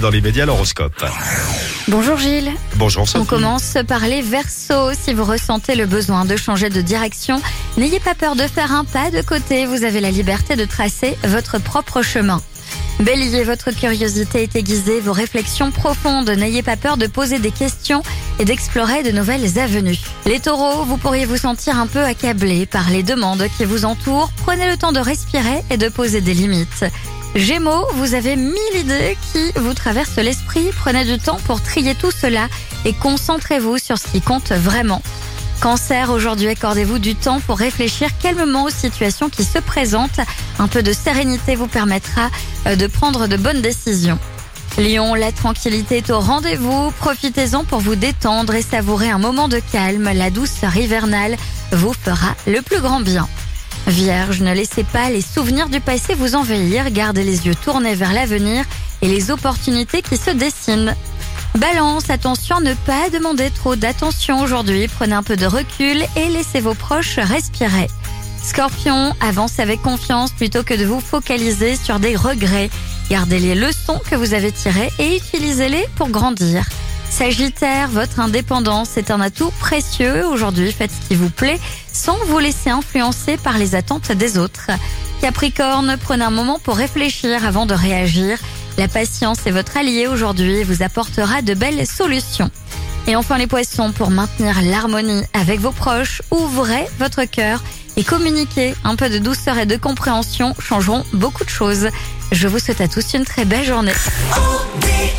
Dans l'immédiat, l'horoscope. Bonjour Gilles. Bonjour Sophie. On commence par les Verseaux. Si vous ressentez le besoin de changer de direction, n'ayez pas peur de faire un pas de côté. Vous avez la liberté de tracer votre propre chemin. Bélier, votre curiosité est aiguisée, vos réflexions profondes. N'ayez pas peur de poser des questions et d'explorer de nouvelles avenues. Les Taureaux, vous pourriez vous sentir un peu accablé par les demandes qui vous entourent. Prenez le temps de respirer et de poser des limites. Gémeaux, vous avez 1000 idées qui vous traversent l'esprit. Prenez du temps pour trier tout cela et concentrez-vous sur ce qui compte vraiment. Cancer, aujourd'hui, accordez-vous du temps pour réfléchir calmement aux situations qui se présentent. Un peu de sérénité vous permettra de prendre de bonnes décisions. Lion, la tranquillité est au rendez-vous. Profitez-en pour vous détendre et savourer un moment de calme. La douceur hivernale vous fera le plus grand bien. Vierge, ne laissez pas les souvenirs du passé vous envahir. Gardez les yeux tournés vers l'avenir et les opportunités qui se dessinent. Balance, attention à ne pas demander trop d'attention aujourd'hui. Prenez un peu de recul et laissez vos proches respirer. Scorpion, avancez avec confiance plutôt que de vous focaliser sur des regrets. Gardez les leçons que vous avez tirées et utilisez-les pour grandir. Sagittaire, votre indépendance est un atout précieux. Aujourd'hui, faites ce qui vous plaît sans vous laisser influencer par les attentes des autres. Capricorne, prenez un moment pour réfléchir avant de réagir. La patience est votre allié aujourd'hui et vous apportera de belles solutions. Et enfin les Poissons, pour maintenir l'harmonie avec vos proches, ouvrez votre cœur et communiquez. Un peu de douceur et de compréhension changeront beaucoup de choses. Je vous souhaite à tous une très belle journée.